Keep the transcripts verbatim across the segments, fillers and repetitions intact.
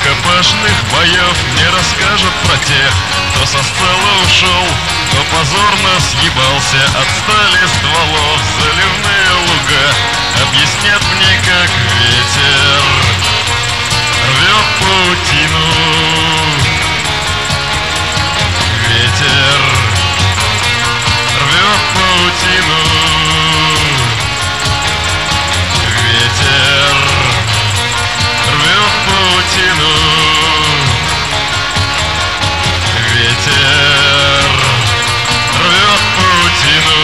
рукопашных боев не расскажут про тех, кто со сцелы ушел, кто позорно съебался от стали стволов. Заливные луга объяснят мне, как ветер рвет паутину. Ветер рвет паутину. Ветер рвет паутину. Ветер рвет паутину.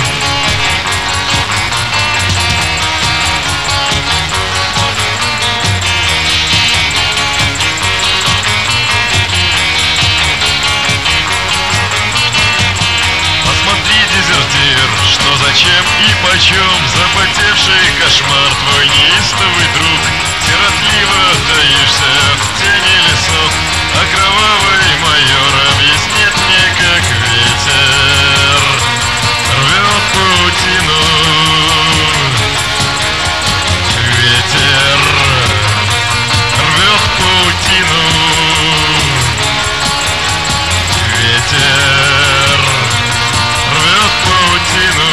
Посмотри, дезертир, что зачем и почем запотевший кошмар твой неистовый друг. Сиротливо таишься в тени лесов, а кровавый майор объяснит мне, как ветер рвет паутину. Ветер рвет паутину. Ветер рвет паутину.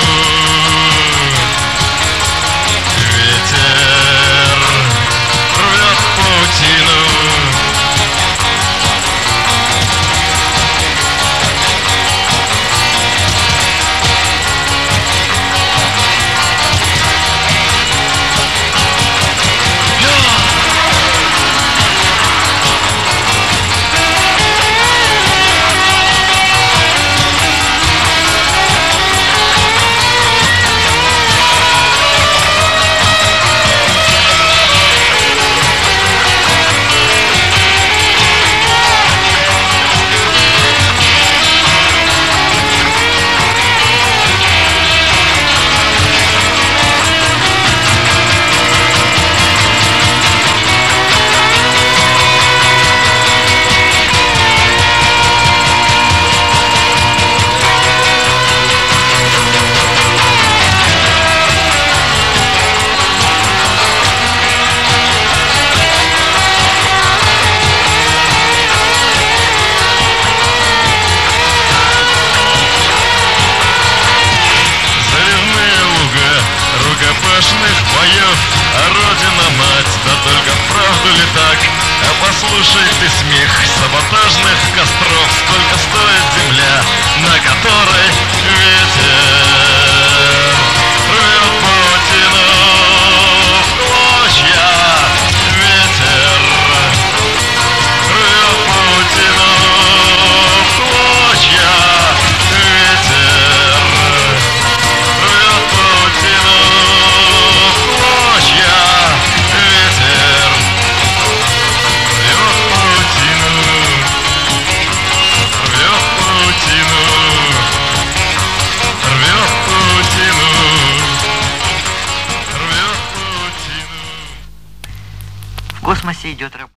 Ветер рвет паутину. Боев, а родина-мать, да только правду ли так? А послушай ты смех саботажных костров, сколько стоит земля, на которой ветер рвет паутину в клочья. Ветер рвет паутину в клочья. Ветер рвет паутину. В космосе идет работа.